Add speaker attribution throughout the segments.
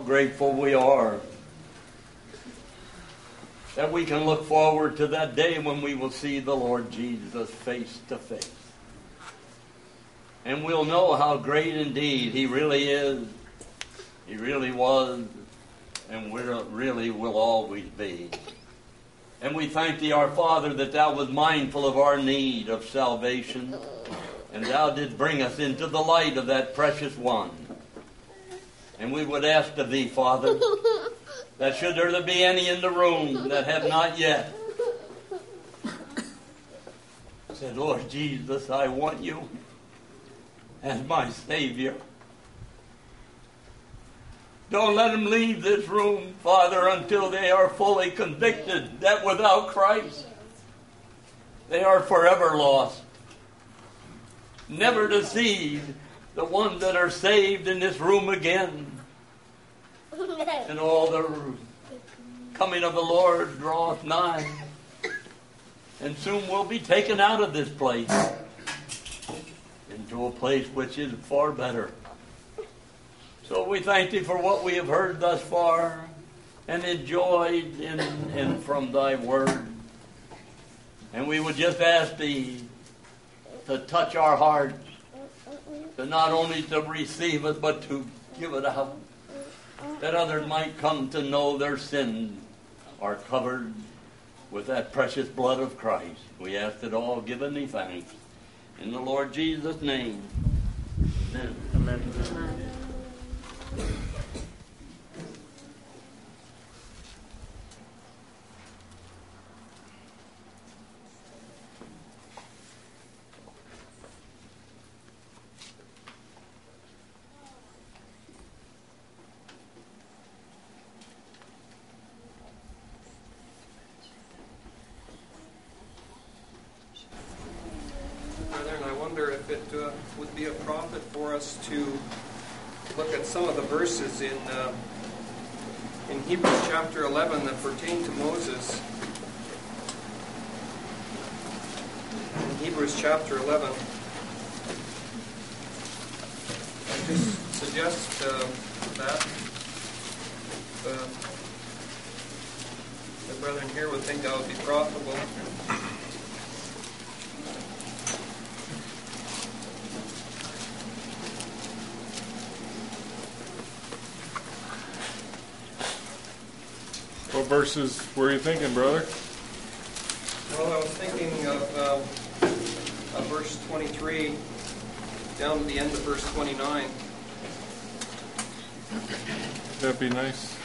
Speaker 1: grateful we are that we can look forward to that day when we will see the Lord Jesus face to face. And we'll know how great indeed He really is, He really was, and really will always be. And we thank Thee, our Father, that Thou was mindful of our need of salvation, and Thou did bring us into the light of that precious one. And we would ask of Thee, Father, that should there be any in the room that have not yet said, Lord Jesus, I want You as my Savior. Don't let them leave this room, Father, until they are fully convicted that without Christ, they are forever lost. Never to see the ones that are saved in this room again. And all the coming of the Lord draweth nigh. And soon we'll be taken out of this place into a place which is far better. So we thank Thee for what we have heard thus far and enjoyed in from Thy Word. And we would just ask Thee to touch our hearts, to not only to receive it, but to give it out, that others might come to know their sins are covered with that precious blood of Christ. We ask it all, giving Thee thanks. In the Lord Jesus' name. Amen. Amen.
Speaker 2: Would be a profit for us to look at some of the verses in Hebrews chapter 11 that pertain to Moses. In Hebrews chapter 11, I just suggest that the brethren here would think that would be profitable.
Speaker 3: What verses were you thinking, brother?
Speaker 2: Well, I was thinking of verse 23 down to the end of verse 29.
Speaker 3: That'd be nice.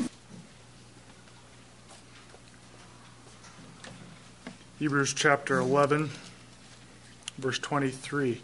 Speaker 4: Hebrews chapter 11, verse 23.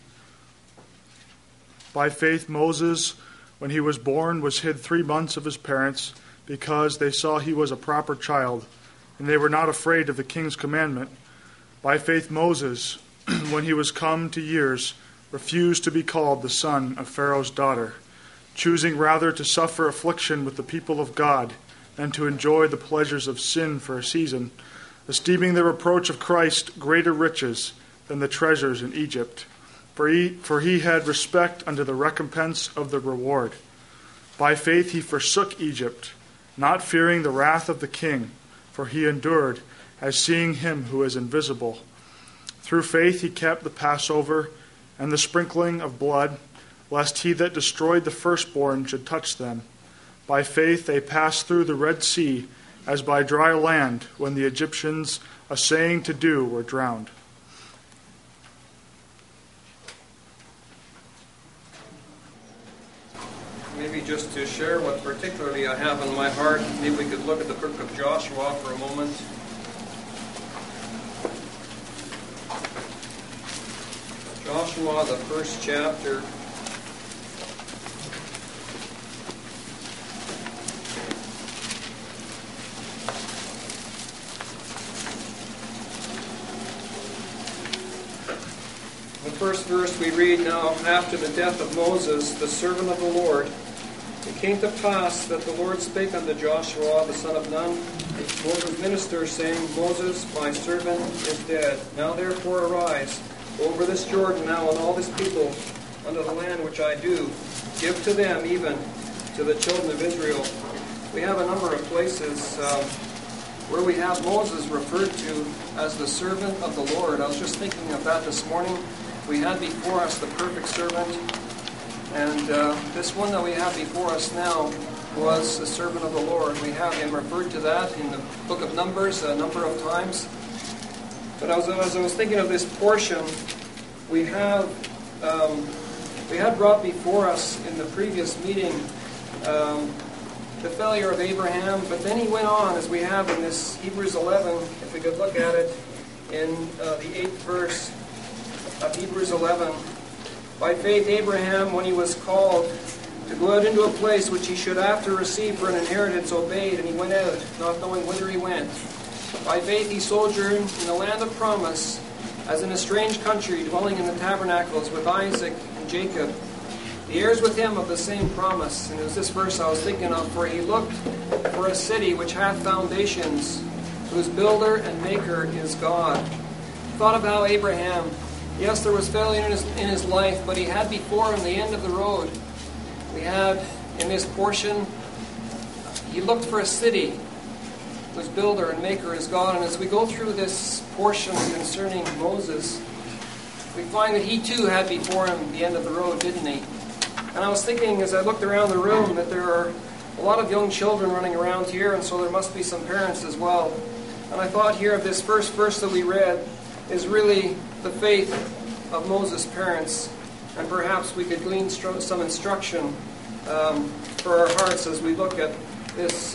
Speaker 4: By faith Moses, when he was born, was hid 3 months of his parents, because they saw he was a proper child, and they were not afraid of the king's commandment. By faith Moses, when he was come to years, refused to be called the son of Pharaoh's daughter, choosing rather to suffer affliction with the people of God than to enjoy the pleasures of sin for a season, esteeming the reproach of Christ greater riches than the treasures in Egypt. For he had respect unto the recompense of the reward. By faith he forsook Egypt, not fearing the wrath of the king, for he endured as seeing him who is invisible. Through faith he kept the Passover and the sprinkling of blood, lest he that destroyed the firstborn should touch them. By faith they passed through the Red Sea as by dry land, when the Egyptians, assaying to do, were drowned.
Speaker 2: Maybe just to share what particularly I have in my heart, maybe we could look at the book of Joshua for a moment. Joshua, the first chapter. The first verse we read now, after the death of Moses, the servant of the Lord, it came to pass that the Lord spake unto Joshua, the son of Nun, Moses' minister, saying, Moses, my servant, is dead. Now therefore arise, go over this Jordan now, and all this people, unto the land which I do give to them, even to the children of Israel. We have a number of places where we have Moses referred to as the servant of the Lord. I was just thinking of that this morning. We had before us the perfect servant, and this one that we have before us now was the servant of the Lord. We have him referred to that in the book of Numbers a number of times. But as I was thinking of this portion, we had brought before us in the previous meeting the failure of Abraham, but then he went on, as we have in this Hebrews 11, if we could look at it in the 8th verse of Hebrews 11. By faith Abraham, when he was called to go out into a place which he should after receive for an inheritance, obeyed, and he went out, not knowing whither he went. By faith he sojourned in the land of promise, as in a strange country, dwelling in the tabernacles with Isaac and Jacob, the heirs with him of the same promise. And it was this verse I was thinking of, for he looked for a city which hath foundations, whose builder and maker is God. Thought of how Abraham, yes, there was failure in his life, but he had before him the end of the road. We had in this portion, he looked for a city whose builder and maker is God. And as we go through this portion concerning Moses, we find that he too had before him the end of the road, didn't he? And I was thinking as I looked around the room that there are a lot of young children running around here, and so there must be some parents as well. And I thought here of this first verse that we read is really the faith of Moses' parents, and perhaps we could glean some instruction for our hearts as we look at this,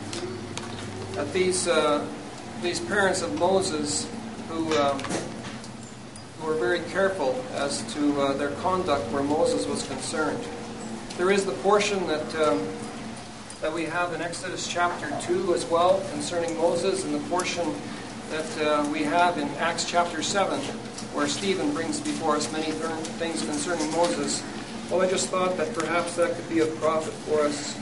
Speaker 2: at these parents of Moses who were very careful as to their conduct where Moses was concerned. There is the portion that we have in Exodus chapter 2 as well concerning Moses, and the portion that we have in Acts chapter 7 where Stephen brings before us many things concerning Moses. Well, I just thought that perhaps that could be of profit for us.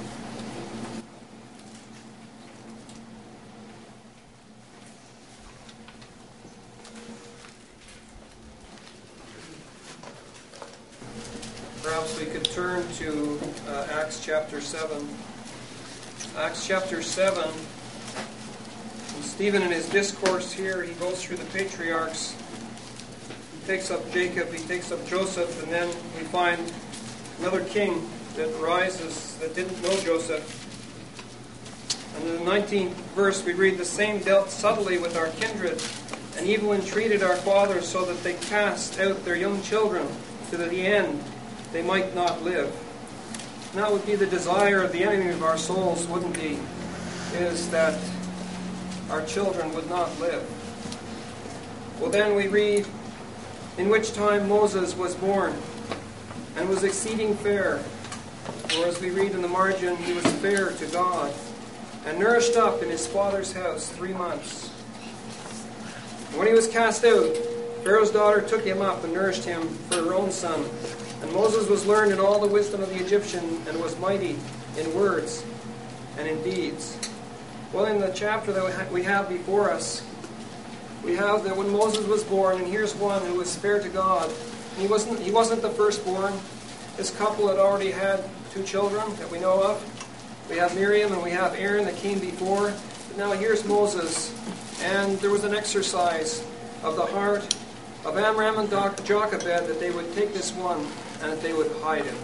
Speaker 2: Perhaps we could turn to Acts chapter 7. Acts chapter 7. And Stephen, in his discourse here, he goes through the patriarchs. He takes up Jacob, he takes up Joseph, and then we find another king that rises that didn't know Joseph. And in the 19th verse we read, the same dealt subtly with our kindred, and evil entreated our fathers, so that they cast out their young children to the end they might not live. And that would be the desire of the enemy of our souls, wouldn't he? Is that our children would not live. Well, then we read, in which time Moses was born, and was exceeding fair. Or as we read in the margin, he was fair to God, and nourished up in his father's house 3 months. And when he was cast out, Pharaoh's daughter took him up and nourished him for her own son. And Moses was learned in all the wisdom of the Egyptian, and was mighty in words and in deeds. Well, in the chapter that we have before us, we have that when Moses was born, and here's one who was fair to God. And he wasn't the firstborn. This couple had already had 2 children that we know of. We have Miriam and we have Aaron that came before. But now here's Moses. And there was an exercise of the heart of Amram and Jochebed that they would take this one and that they would hide him.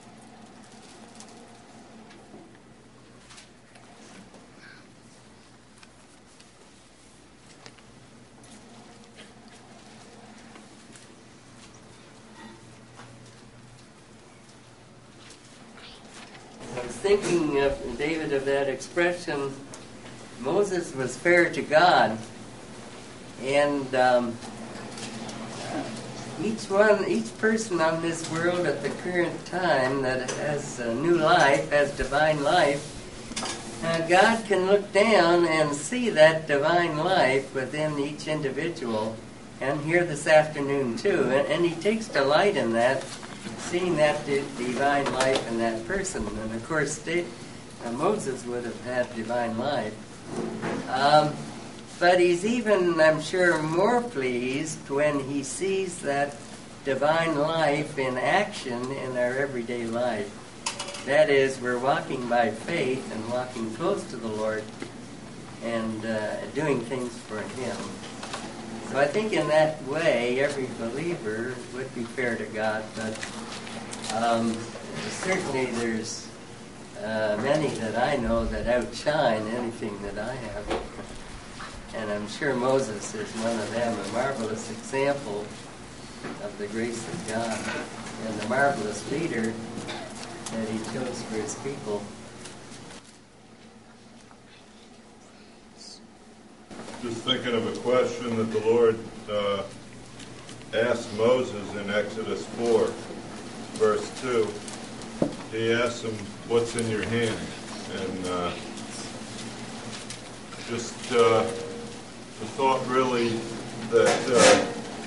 Speaker 5: I was thinking of, David, of that expression, Moses was fair to God. And each person on this world at the current time that has a new life, has divine life, God can look down and see that divine life within each individual, and here this afternoon too. And he takes delight in that, seeing that divine life in that person. And of course, Moses would have had divine life. But he's even, I'm sure, more pleased when he sees that divine life in action in our everyday life. That is, we're walking by faith and walking close to the Lord and doing things for Him. So I think in that way, every believer would be fair to God, but certainly there's many that I know that outshine anything that I have. And I'm sure Moses is one of them, a marvelous example of the grace of God and the marvelous leader that He chose for His people.
Speaker 6: Just thinking of a question that the Lord asked Moses in Exodus 4, verse 2. He asked him, "What's in your hand?" And just the thought really that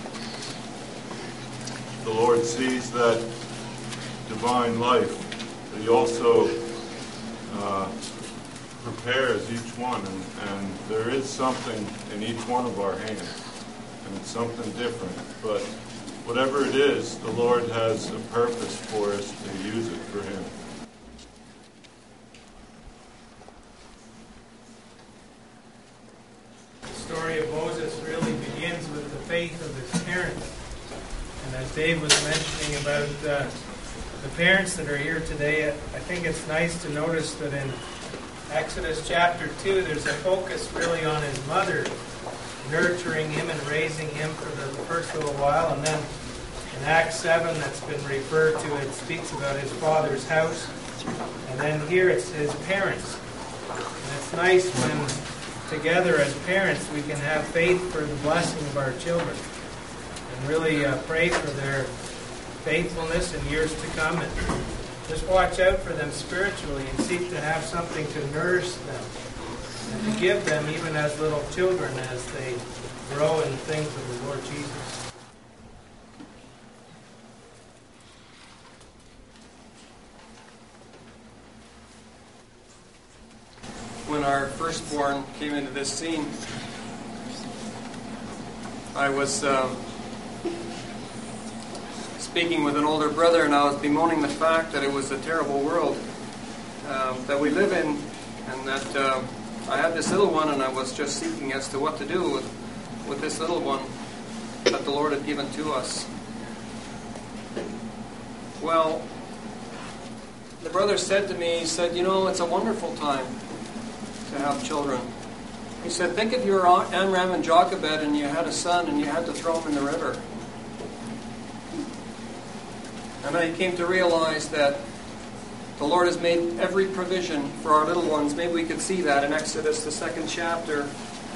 Speaker 6: the Lord sees that divine life, but He also prepares each one, and there is something in each one of our hands, and it's something different. But whatever it is, the Lord has a purpose for us to use it for Him.
Speaker 7: The story of Moses really begins with the faith of his parents. And as Dave was mentioning about the parents that are here today, I think it's nice to notice that in Exodus chapter 2, there's a focus really on his mother, nurturing him and raising him for the first little while. And then in Acts 7, that's been referred to, it speaks about his father's house. And then here it's his parents. And it's nice when together as parents we can have faith for the blessing of our children and really pray for their faithfulness in years to come, and just watch out for them spiritually and seek to have something to nourish them and to give them even as little children as they grow in things of the Lord Jesus.
Speaker 2: When our firstborn came into this scene, I was speaking with an older brother, and I was bemoaning the fact that it was a terrible world that we live in, and that I had this little one, and I was just seeking as to what to do with this little one that the Lord had given to us. Well, the brother said to me, he said, it's a wonderful time to have children. He said, think if you were Amram and Jochebed and you had a son and you had to throw him in the river. And I came to realize that the Lord has made every provision for our little ones. Maybe we could see that in Exodus, the 2nd chapter.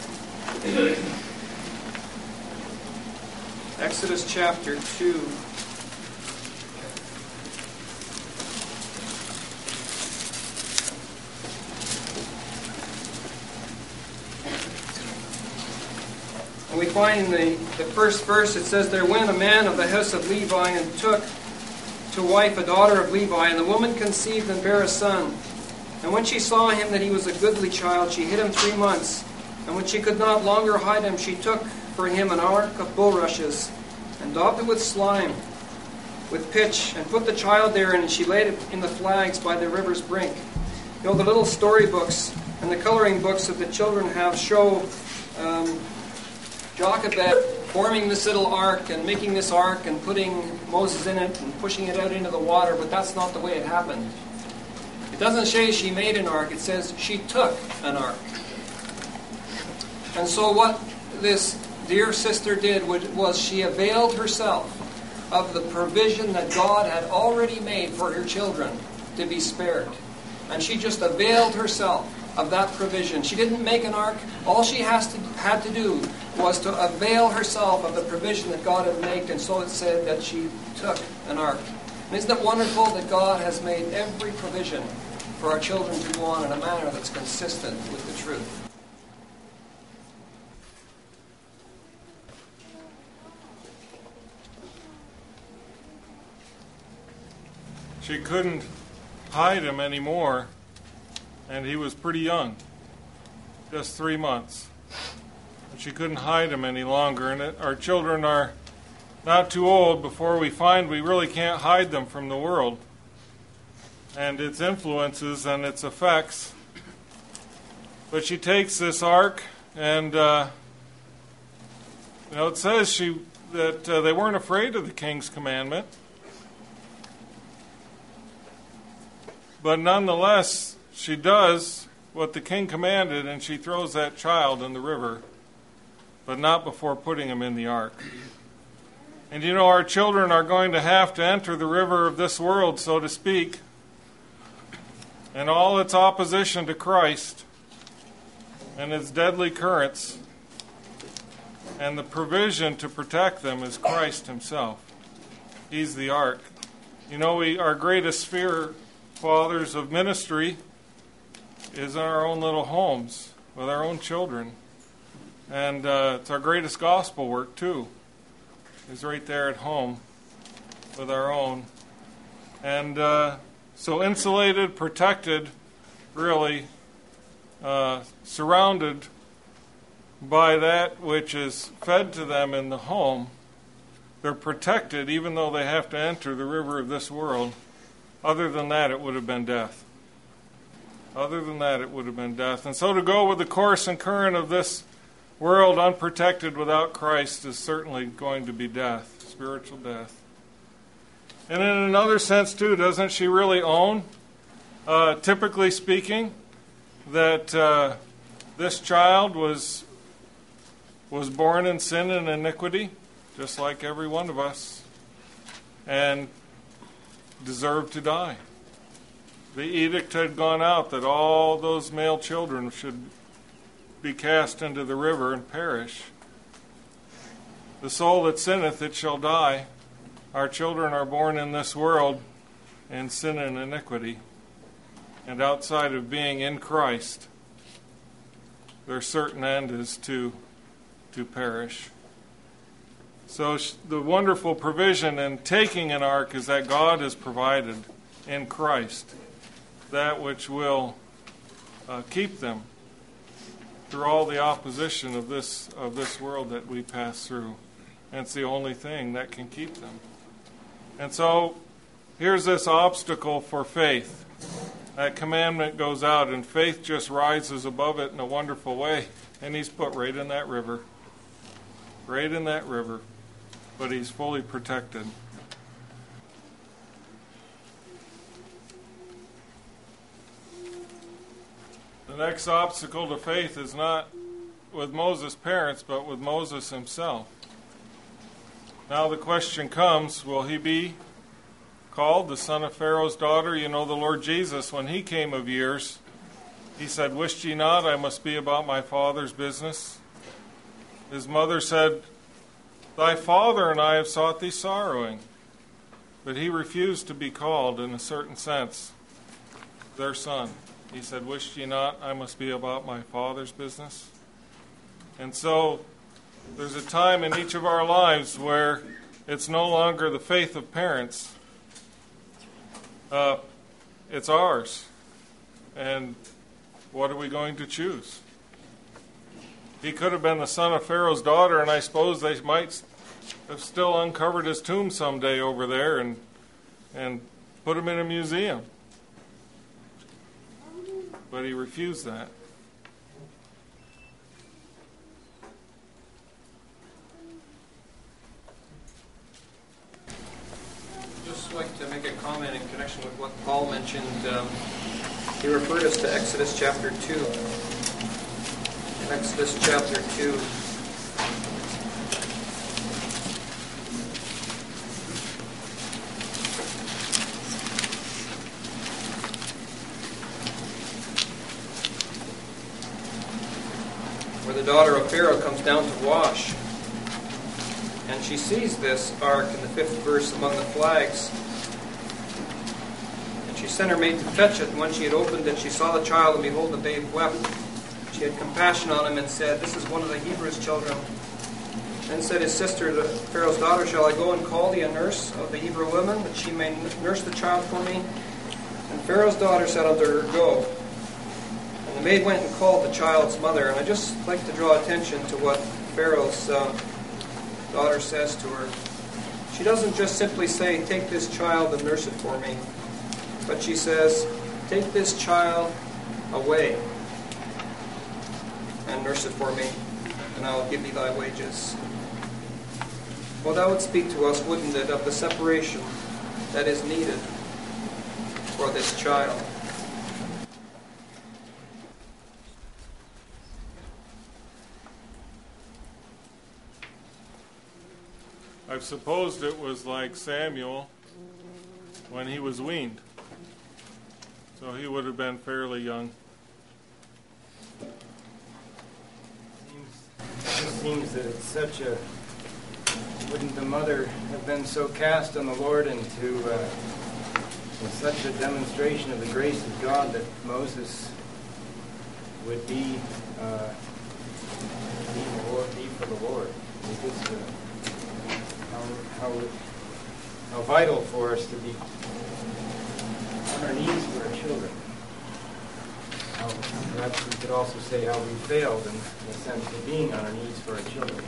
Speaker 2: Exodus chapter 2. And we find in the first verse, it says, "There went a man of the house of Levi and took to wife a daughter of Levi, and the woman conceived and bare a son. And when she saw him that he was a goodly child, she hid him 3 months. And when she could not longer hide him, she took for him an ark of bulrushes, and daubed it with slime, with pitch, and put the child therein, and she laid it in the flags by the river's brink." The little storybooks and the coloring books that the children have show Jochebed forming this little ark and making this ark and putting Moses in it and pushing it out into the water, but that's not the way it happened. It doesn't say she made an ark, it says she took an ark. And so what this dear sister did was she availed herself of the provision that God had already made for her children to be spared. And she just availed herself of that provision. She didn't make an ark. All she had to do was to avail herself of the provision that God had made, and so it said that she took an ark. And isn't it wonderful that God has made every provision for our children to go on in a manner that's consistent with the truth?
Speaker 3: She couldn't hide him anymore, and he was pretty young, just 3 months. She couldn't hide him any longer, and our children are not too old before we find we really can't hide them from the world. and its influences and its effects. But she takes this ark, and it says that they weren't afraid of the king's commandment. But nonetheless, she does what the king commanded, and she throws that child in the river, but not before putting him in the ark. And our children are going to have to enter the river of this world, so to speak, and all its opposition to Christ and its deadly currents, and the provision to protect them is Christ himself. He's the ark. Our greatest fear, fathers of ministry, is in our own little homes with our own children. And it's our greatest gospel work, too, is right there at home with our own. And so insulated, protected, really, surrounded by that which is fed to them in the home. They're protected even though they have to enter the river of this world. Other than that, it would have been death. Other than that, it would have been death. And so to go with the course and current of this world unprotected without Christ is certainly going to be death, spiritual death. And in another sense, too, doesn't she really own, typically speaking, that this child was born in sin and iniquity, just like every one of us, and deserved to die? The edict had gone out that all those male children should be cast into the river and perish. The soul that sinneth, it shall die. Our children are born in this world in sin and iniquity. And outside of being in Christ, their certain end is to perish. So the wonderful provision in taking an ark is that God has provided in Christ that which will keep them through all the opposition of this world that we pass through. And it's the only thing that can keep them. And so here's this obstacle for faith. That commandment goes out, and faith just rises above it in a wonderful way. And he's put right in that river. Right in that river. But he's fully protected. The next obstacle to faith is not with Moses' parents, but with Moses himself. Now the question comes, will he be called the son of Pharaoh's daughter? The Lord Jesus, when he came of years, he said, "Wist ye not I must be about my Father's business?" His mother said, "Thy father and I have sought thee sorrowing." But he refused to be called, in a certain sense, their son. He said, "Wist ye not I must be about my Father's business?" And so there's a time in each of our lives where it's no longer the faith of parents. It's ours. And what are we going to choose? He could have been the son of Pharaoh's daughter, and I suppose they might have still uncovered his tomb someday over there and put him in a museum. But he refused that.
Speaker 2: I'd just like to make a comment in connection with what Paul mentioned. He referred us to Exodus chapter 2. In Exodus chapter 2, where the daughter of Pharaoh comes down to wash. And she sees this ark in the 5th verse among the flags. And she sent her maid to fetch it. And when she had opened it, she saw the child, and behold, the babe wept. She had compassion on him and said, "This is one of the Hebrews' children." Then said his sister to Pharaoh's daughter, "Shall I go and call thee a nurse of the Hebrew women, that she may nurse the child for me?" And Pharaoh's daughter said unto her, "Go." And the maid went and called the child's mother. And I just like to draw attention to what Pharaoh's daughter says to her. She doesn't just simply say, "Take this child and nurse it for me." But she says, "Take this child away and nurse it for me, and I will give thee thy wages." Well, that would speak to us, wouldn't it, of the separation that is needed for this child.
Speaker 3: I've supposed it was like Samuel when he was weaned. So he would have been fairly young.
Speaker 8: It seems that it's such a... Wouldn't the mother have been so cast on the Lord into such a demonstration of the grace of God that Moses would be for the Lord? It's just how vital for us to be on our knees for our children. Perhaps we could also say how we failed in the sense of being on our knees for our children.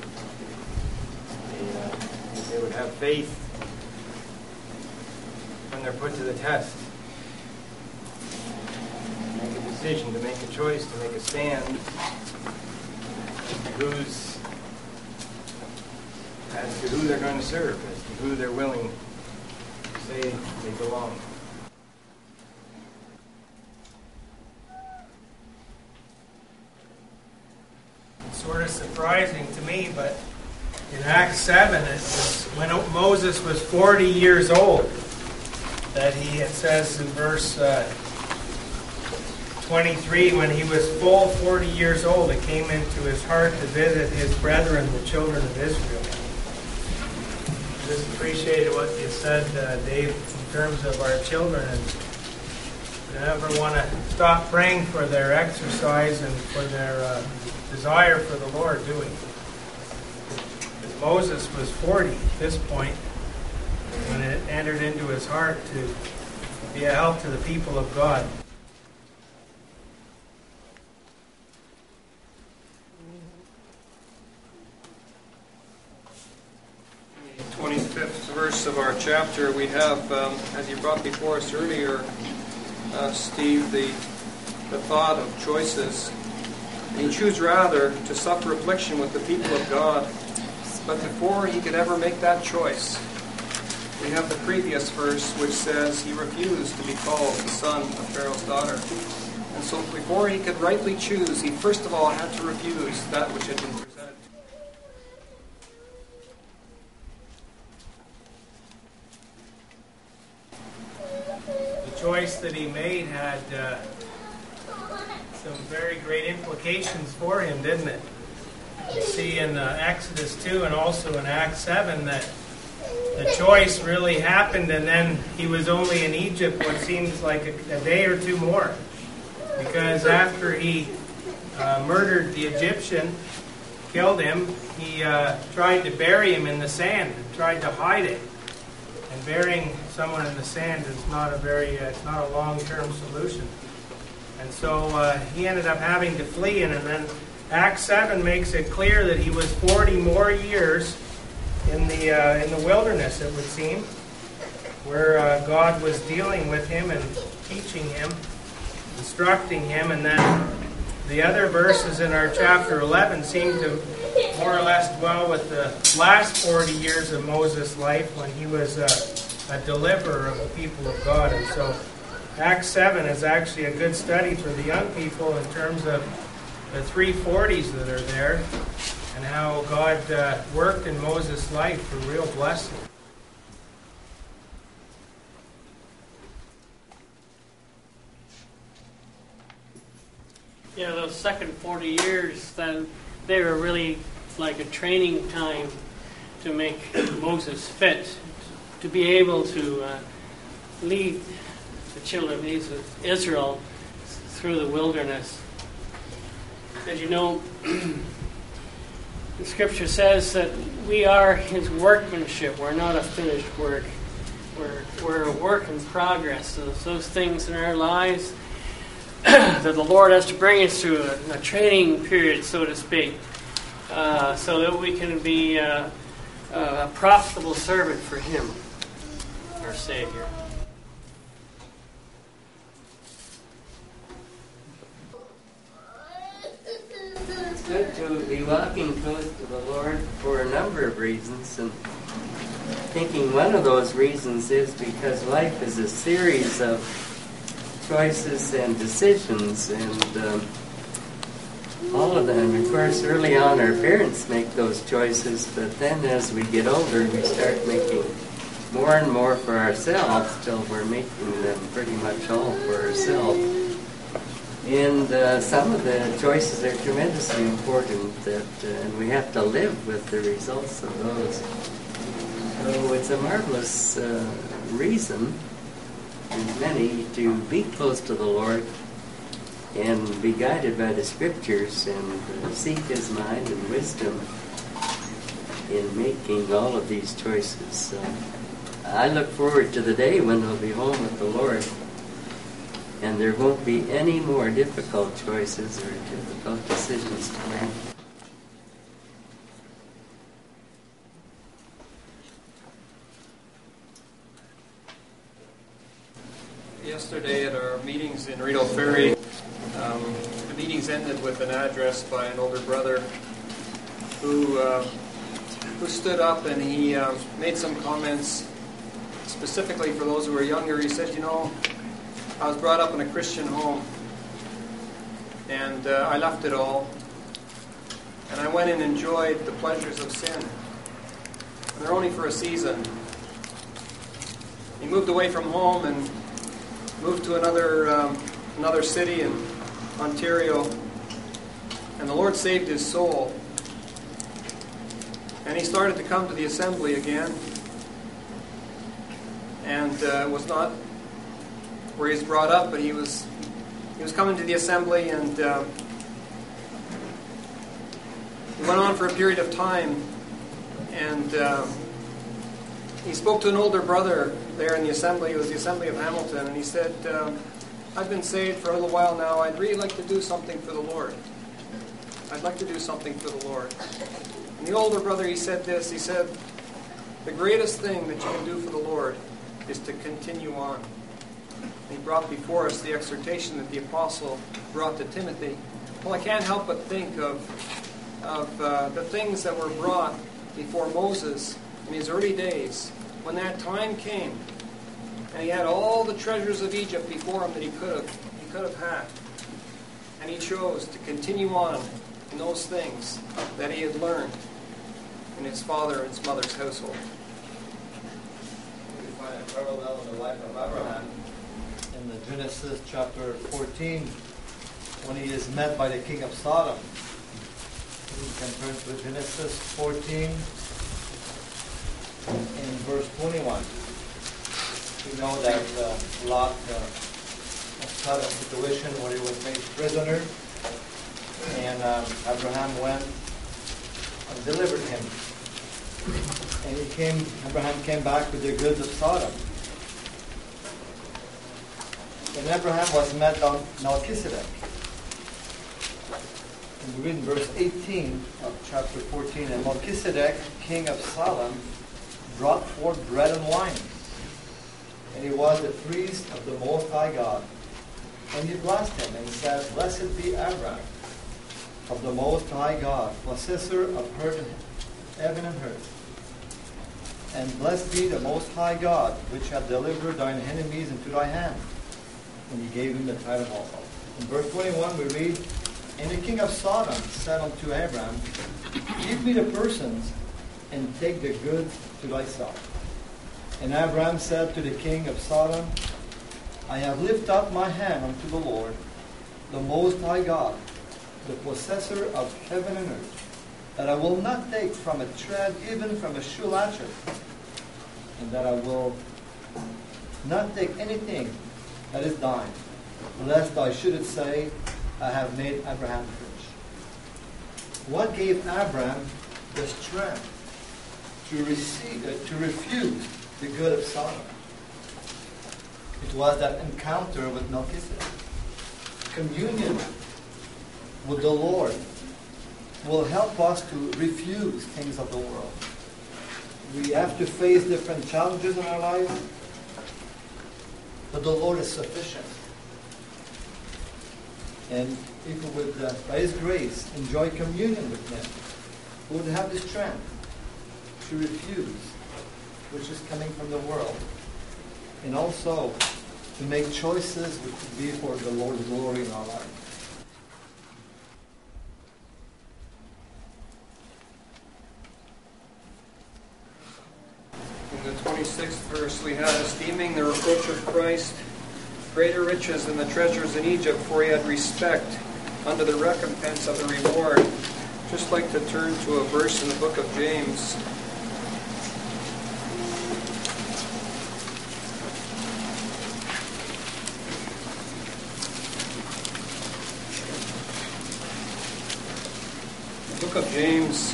Speaker 8: That they would have faith when they're put to the test. Make a decision, to make a choice, to make a stand as to who they're going to serve, as to who they're willing to say they belong.
Speaker 7: It's sort of surprising to me, but in Acts 7, it was when Moses was 40 years old, that it says in verse 23, when he was full 40 years old, it came into his heart to visit his brethren, the children of Israel. I just appreciated what you said, Dave, in terms of our children, and we never want to stop praying for their exercise and for their desire for the Lord, do we? Moses was 40 at this point when it entered into his heart to be a help to the people of God.
Speaker 2: 25th verse of our chapter, we have, as you brought before us earlier, Steve, the thought of choices. He chose rather to suffer affliction with the people of God. But before he could ever make that choice, we have the previous verse which says he refused to be called the son of Pharaoh's daughter. And so before he could rightly choose, he first of all had to refuse that which had been presented.
Speaker 7: The choice that he made had some very great implications for him, didn't it? You see in Exodus 2 and also in Acts 7 that the choice really happened, and then he was only in Egypt what seems like a day or two more. Because after he murdered the Egyptian, killed him, he tried to bury him in the sand and tried to hide it. And burying someone in the sand is not it's not a long-term solution. And so he ended up having to flee, and then Acts 7 makes it clear that he was 40 more years in the wilderness, it would seem, where God was dealing with him and teaching him, instructing him, and then the other verses in our chapter 11 seem to more or less dwell with the last 40 years of Moses' life when he was a deliverer of the people of God. And so Acts 7 is actually a good study for the young people in terms of the 340s that are there and how God worked in Moses' life for real blessing.
Speaker 9: Yeah, those second 40 years, then they were really like a training time to make Moses fit to be able to lead the children of Israel through the wilderness. As you know, the Scripture says that we are His workmanship. We're not a finished work. We're a work in progress. So those things in our lives that the Lord has to bring us through a training period, so to speak, so that we can be a profitable servant for Him, our Savior.
Speaker 5: good to be walking close to the Lord for a number of reasons, and thinking one of those reasons is because life is a series of choices and decisions, and all of them. Of course, early on our parents make those choices, but then as we get older, we start making more and more for ourselves till we're making them pretty much all for ourselves. And some of the choices are tremendously important, and we have to live with the results of those. So it's a marvelous reason, and many, to be close to the Lord and be guided by the Scriptures and seek His mind and wisdom in making all of these choices. So I look forward to the day when we'll be home with the Lord, and there won't be any more difficult choices or difficult decisions to make.
Speaker 2: Yesterday at our meetings in Rideau Ferry, the meetings ended with an address by an older brother who stood up, and he made some comments specifically for those who are younger. He said, I was brought up in a Christian home, and I left it all, and I went and enjoyed the pleasures of sin, and they're only for a season. He moved away from home and moved to another city in Ontario, and the Lord saved his soul. And he started to come to the assembly again, and it was not where he was brought up, but he was coming to the assembly, and he went on for a period of time, and he spoke to an older brother there in the assembly. It was the assembly of Hamilton, and he said, I've been saved for a little while now. I'd really like to do something for the Lord. I'd like to do something for the Lord. And the older brother, he said this. He said, the greatest thing that you can do for the Lord is to continue on. And he brought before us the exhortation that the apostle brought to Timothy. Well, I can't help but think of the things that were brought before Moses in his early days, when that time came, and he had all the treasures of Egypt before him that he could have had, and he chose to continue on in those things that he had learned in his father and his mother's household.
Speaker 10: We find a parallel in the life of Abraham in the Genesis chapter 14, when he is met by the king of Sodom. You can turn to Genesis 14 in verse 21. We know that Lot had a situation where he was made prisoner, and Abraham went and delivered him. And Abraham came back with the goods of Sodom. And Abraham was met on Melchizedek. And we read in verse 18 of chapter 14, and Melchizedek, king of Salem, brought forth bread and wine. And he was the priest of the Most High God. And he blessed him and said, Blessed be Abraham of the Most High God, possessor of heaven and earth. And blessed be the Most High God, which hath delivered thine enemies into thy hand. And he gave him the title also. In verse 21 we read, And the king of Sodom said unto Abraham, Give me the persons, and take the goods to thyself. And Abraham said to the king of Sodom, I have lifted up my hand unto the Lord, the Most High God, the possessor of heaven and earth, that I will not take from a thread, even from a shoe latchet, and that I will not take anything that is thine, lest thou shouldest say, I have made Abraham rich. What gave Abraham the strength to refuse the good of Sodom? It was that encounter with Melchizedek. Communion with the Lord will help us to refuse things of the world. We have to face different challenges in our lives, but the Lord is sufficient. and people would, by His grace, enjoy communion with Him, who would have the strength to refuse which is coming from the world, and also to make choices which would be for the Lord's glory in our life.
Speaker 2: In the 26th verse we have, esteeming the reproach of Christ greater riches than the treasures in Egypt, for he had respect unto the recompense of the reward. Just like to turn to a verse in the book of James. The book of James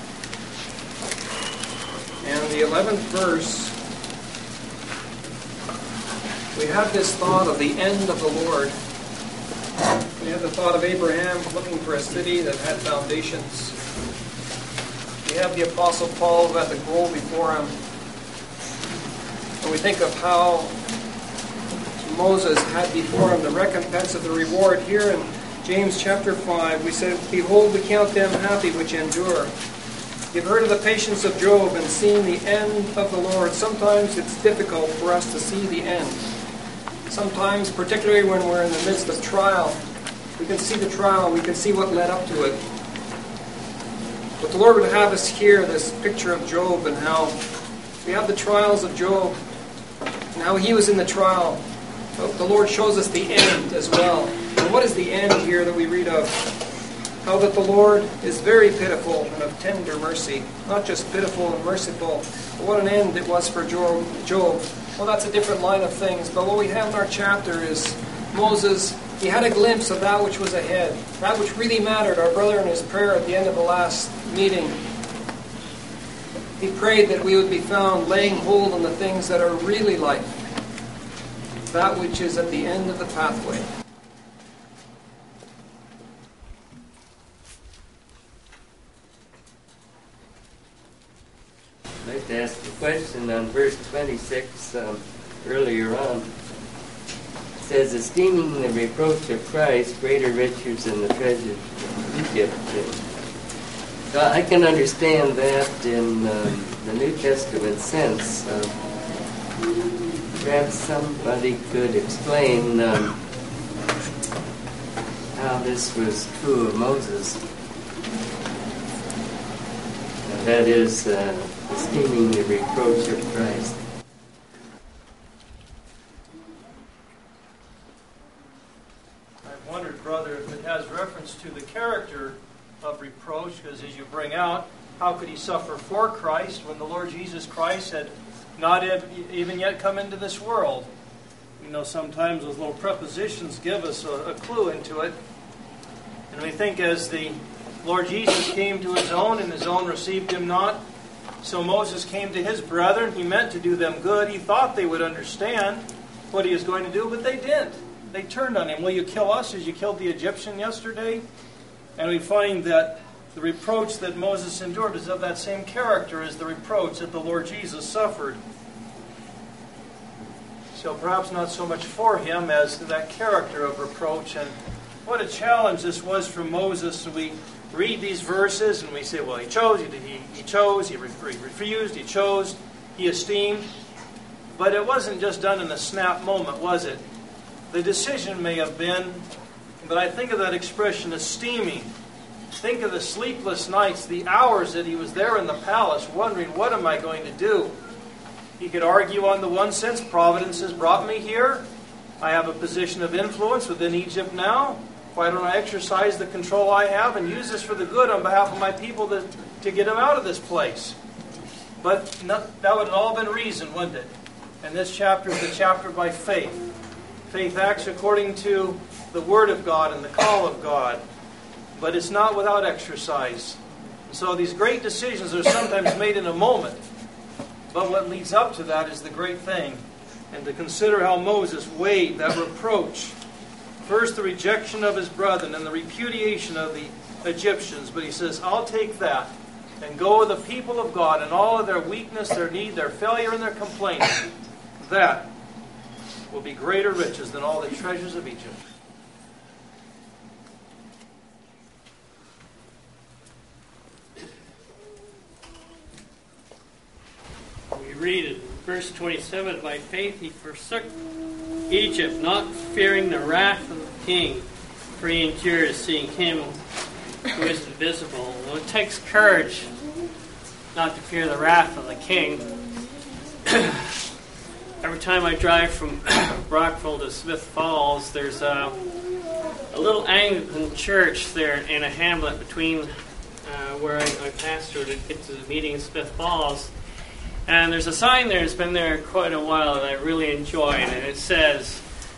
Speaker 2: and the 11th verse. We have this thought of the end of the Lord. We have the thought of Abraham looking for a city that had foundations. We have the Apostle Paul who had the goal before him. And we think of how Moses had before him the recompense of the reward. Here in James chapter 5, we said, behold, we count them happy which endure. You've heard of the patience of Job and seen the end of the Lord. Sometimes it's difficult for us to see the end. Sometimes, particularly when we're in the midst of trial, we can see the trial, we can see what led up to it. But the Lord would have us hear this picture of Job and how we have the trials of Job and how he was in the trial. The Lord shows us the end as well. And what is the end here that we read of? How that the Lord is very pitiful and of tender mercy. Not just pitiful and merciful, but what an end it was for Job. Well, that's a different line of things. But what we have in our chapter is Moses, he had a glimpse of that which was ahead. That which really mattered. Our brother in his prayer at the end of the last meeting, he prayed that we would be found laying hold on the things that are really life. That which is at the end of the pathway.
Speaker 5: I'd like to ask a question on verse 26 earlier on. It says, esteeming the reproach of Christ greater riches than the treasures of Egypt. So I can understand that in the New Testament sense. Perhaps somebody could explain how this was true of Moses. That is, esteeming the reproach of Christ.
Speaker 11: I've wondered, brother, if it has reference to the character of reproach, because as you bring out, how could he suffer for Christ when the Lord Jesus Christ had not even yet come into this world? You know, sometimes those little prepositions give us a clue into it. And we think as the Lord Jesus came to his own, and his own received him not, so Moses came to his brethren. He meant to do them good. He thought they would understand what he was going to do, but they didn't. They turned on him. Will you kill us as you killed the Egyptian yesterday? And we find that the reproach that Moses endured is of that same character as the reproach that the Lord Jesus suffered. So perhaps not so much for him as that character of reproach. And what a challenge this was for Moses. We read these verses and we say, well, he chose, he chose, he refused, he chose, he esteemed. But it wasn't just done in a snap moment, was it? The decision may have been, but I think of that expression, esteeming. Think of the sleepless nights, the hours that he was there in the palace, wondering, what am I going to do? He could argue on the one sense, providence has brought me here. I have a position of influence within Egypt now. Why don't I exercise the control I have and use this for the good on behalf of my people to get them out of this place? But that would have all been reason, wouldn't it? And this chapter is a chapter by faith. Faith acts according to the Word of God and the call of God. But it's not without exercise. And so these great decisions are sometimes made in a moment. But what leads up to that is the great thing. And to consider how Moses weighed that reproach. First, the rejection of his brethren and the repudiation of the Egyptians. But he says, I'll take that and go with the people of God and all of their weakness, their need, their failure, and their complaint. That will be greater riches than all the treasures of Egypt.
Speaker 9: We read in verse 27, by faith he forsook Egypt, not fearing the wrath of the king, for he endured seeing him who is invisible. Well, it takes courage not to fear the wrath of the king. Every time I drive from Brockville to Smith Falls, there's a little Anglican church there in a hamlet between where I pastor to get to the meeting in Smith Falls. And there's a sign there that's been there quite a while that I really enjoy, and it says,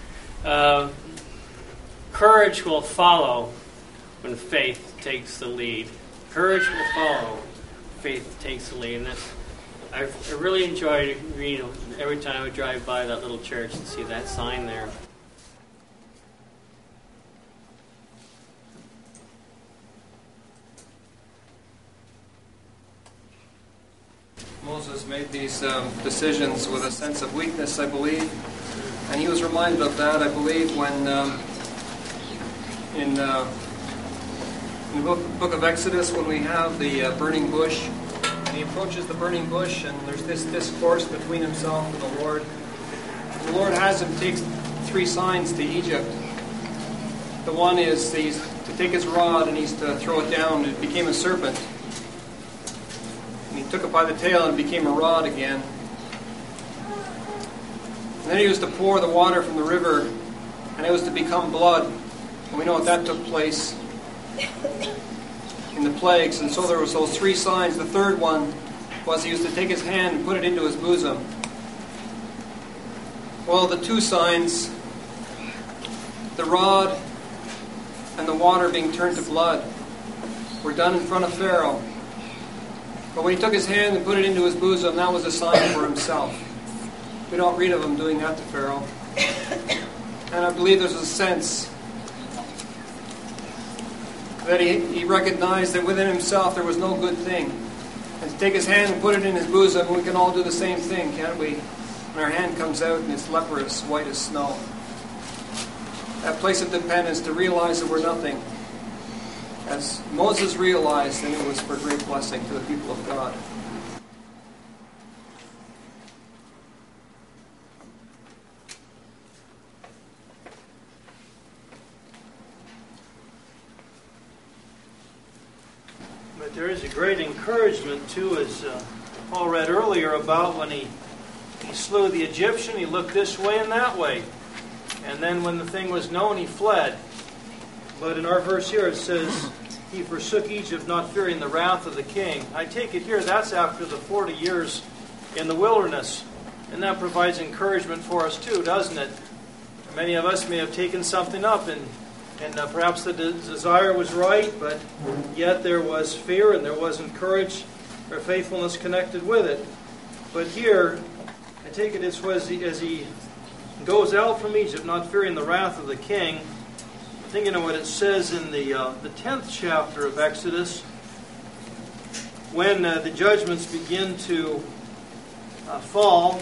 Speaker 9: courage will follow when faith takes the lead. Courage will follow when faith takes the lead. And that's, I really enjoy reading every time I drive by that little church and see that sign there.
Speaker 2: Moses made these decisions with a sense of weakness, I believe. And he was reminded of that, I believe, when in the book of Exodus, when we have the burning bush. And he approaches the burning bush, and there's this discourse between himself and the Lord. And the Lord has him take 3 signs to Egypt. The one is he's to take his rod and he's to throw it down. It became a serpent. And he took it by the tail and it became a rod again. And then he was to pour the water from the river, and it was to become blood. And we know that took place in the plagues. And so there was those 3 signs. The third one was he was to take his hand and put it into his bosom. Well, the 2 signs, the rod and the water being turned to blood, were done in front of Pharaoh. But when he took his hand and put it into his bosom, that was a sign for himself. We don't read of him doing that to Pharaoh. And I believe there's a sense that he recognized that within himself there was no good thing. And to take his hand and put it in his bosom, we can all do the same thing, can't we? When our hand comes out and it's leprous, white as snow. That place of dependence, to realize that we're nothing. As Moses realized, and it was for great blessing to the people of God.
Speaker 11: But there is a great encouragement, too, as Paul read earlier about when he slew the Egyptian, he looked this way and that way. And then when the thing was known, he fled. But in our verse here it says, he forsook Egypt, not fearing the wrath of the king. I take it here that's after the 40 years in the wilderness. And that provides encouragement for us too, doesn't it? Many of us may have taken something up and perhaps the desire was right, but yet there was fear and there wasn't courage or faithfulness connected with it. But here, I take it as he goes out from Egypt, not fearing the wrath of the king. Thinking of what it says in the 10th chapter of Exodus, when the judgments begin to fall.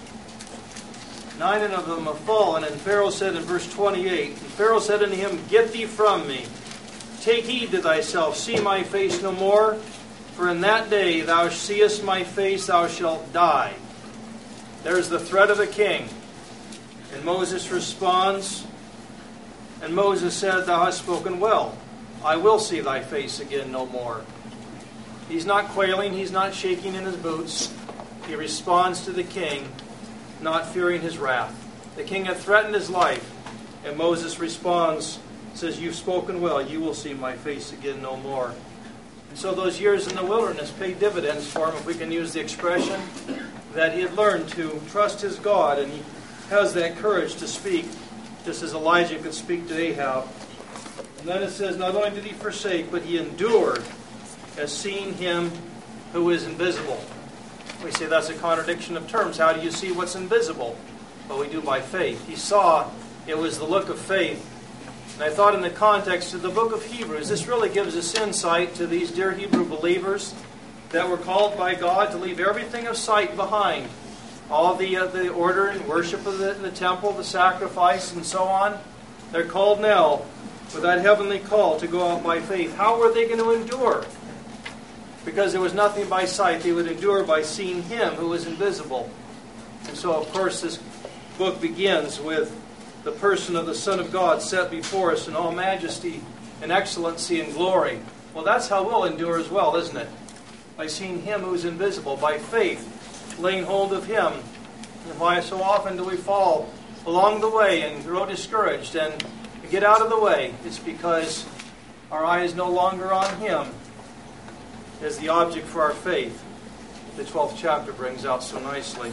Speaker 11: 9 of them have fallen, and Pharaoh said in verse 28, and Pharaoh said unto him, Get thee from me, take heed to thyself, see my face no more, for in that day thou seest my face, thou shalt die. There's the threat of the king. And Moses responds, and Moses said, Thou hast spoken well. I will see thy face again no more. He's not quailing. He's not shaking in his boots. He responds to the king, not fearing his wrath. The king had threatened his life. And Moses responds, says, You've spoken well. You will see my face again no more. And so those years in the wilderness paid dividends for him, if we can use the expression, that he had learned to trust his God. And he has that courage to speak, just as Elijah could speak to Ahab. And then it says, not only did he forsake, but he endured as seeing him who is invisible. We say that's a contradiction of terms. How do you see what's invisible? Well, we do by faith. He saw it was the look of faith. And I thought in the context of the book of Hebrews, this really gives us insight to these dear Hebrew believers that were called by God to leave everything of sight behind. All the order and worship of the temple, the sacrifice, and so on. They're called now with that heavenly call to go out by faith. How were they going to endure? because there was nothing by sight. They would endure by seeing Him who is invisible. And so, of course, this book begins with the person of the Son of God set before us in all majesty and excellency and glory. Well, that's how we'll endure as well, isn't it? By seeing Him who is invisible, by faith, laying hold of Him. And why so often do we fall along the way and grow discouraged and get out of the way? It's because our eye is no longer on Him as the object for our faith. The 12th chapter brings out so nicely.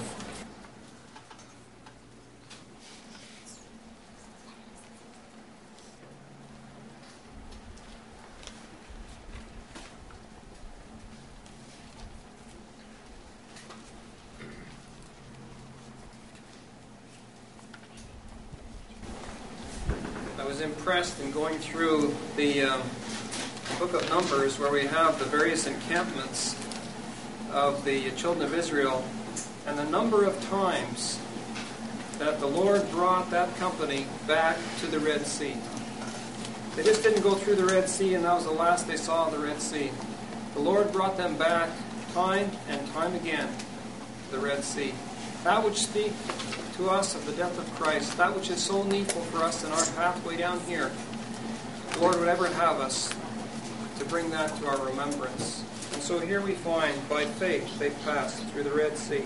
Speaker 2: I was impressed in going through the book of Numbers, where we have the various encampments of the children of Israel, and the number of times that the Lord brought that company back to the Red Sea. They just didn't go through the Red Sea, and that was the last they saw of the Red Sea. The Lord brought them back time and time again to the Red Sea. That which speaks to us of the death of Christ, that which is so needful for us in our pathway down here, the Lord would ever have us to bring that to our remembrance. And so here we find, by faith, they passed through the Red Sea.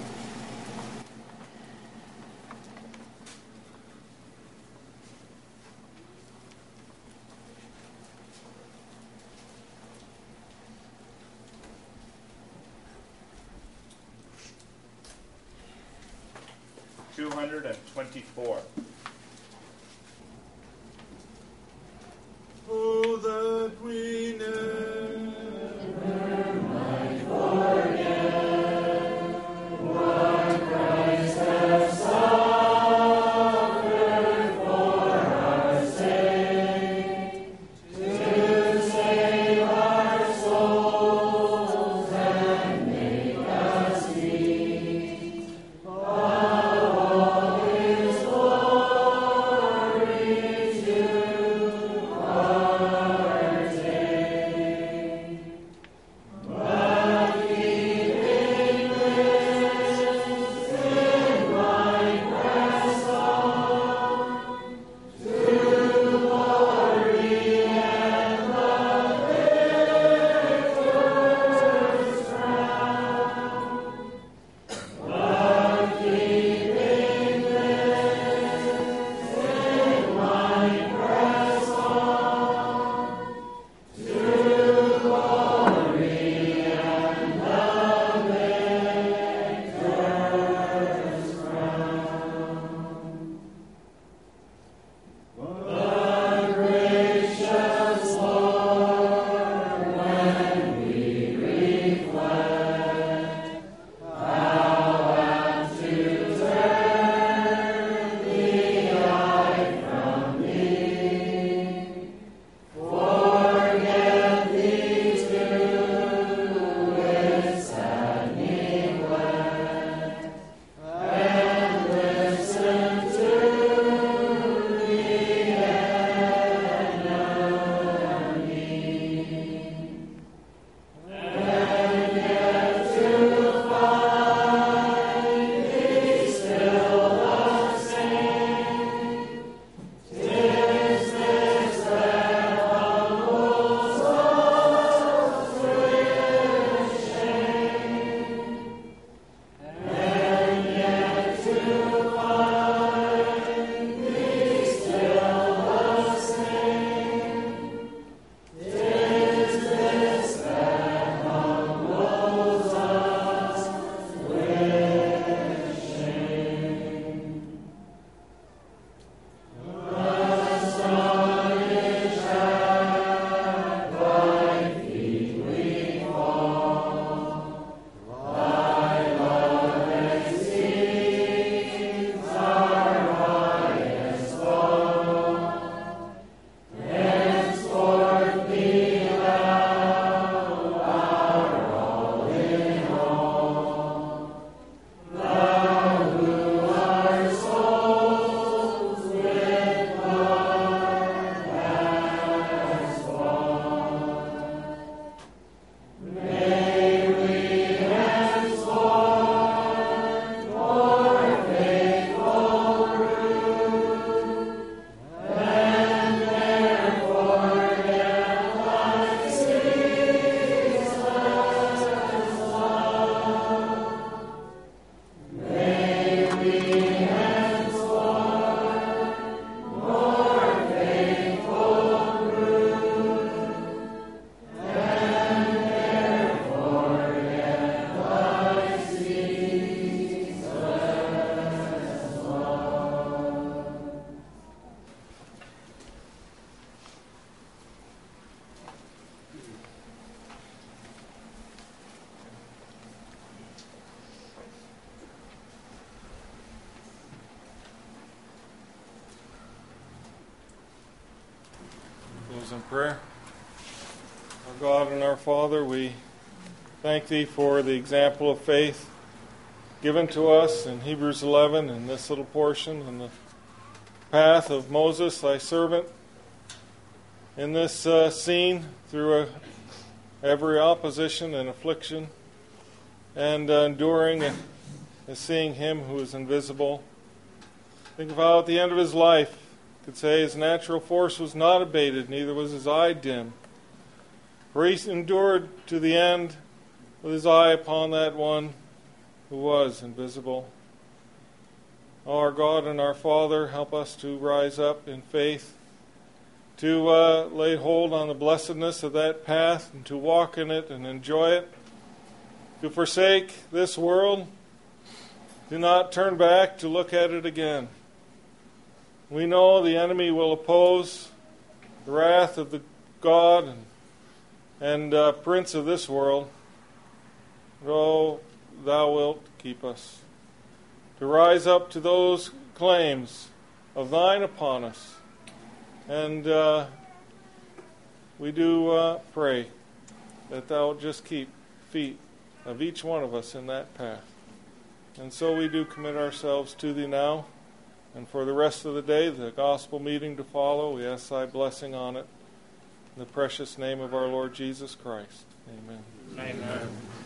Speaker 6: Oh, that we never might forget what Christ has suffered for our sake, to save our souls and make us meet of all His glory.
Speaker 3: prayer. Our God and our Father, we thank Thee for the example of faith given to us in Hebrews 11 in this little portion, in the path of Moses, Thy servant, in this scene through every opposition and affliction, and enduring and seeing Him who is invisible. Think of how at the end of his life, could say his natural force was not abated, neither was his eye dim. For he endured to the end with his eye upon that one who was invisible. Our God and our Father, help us to rise up in faith, to lay hold on the blessedness of that path, and to walk in it and enjoy it, to forsake this world, do not turn back to look at it again. We know the enemy will oppose the wrath of the God and prince of this world. Oh, Thou wilt keep us to rise up to those claims of Thine upon us. And we do pray that Thou wilt just keep feet of each one of us in that path. And so we do commit ourselves to Thee now. And for the rest of the day, the gospel meeting to follow, we ask Thy blessing on it. In the precious name of our Lord Jesus Christ. Amen.
Speaker 7: Amen.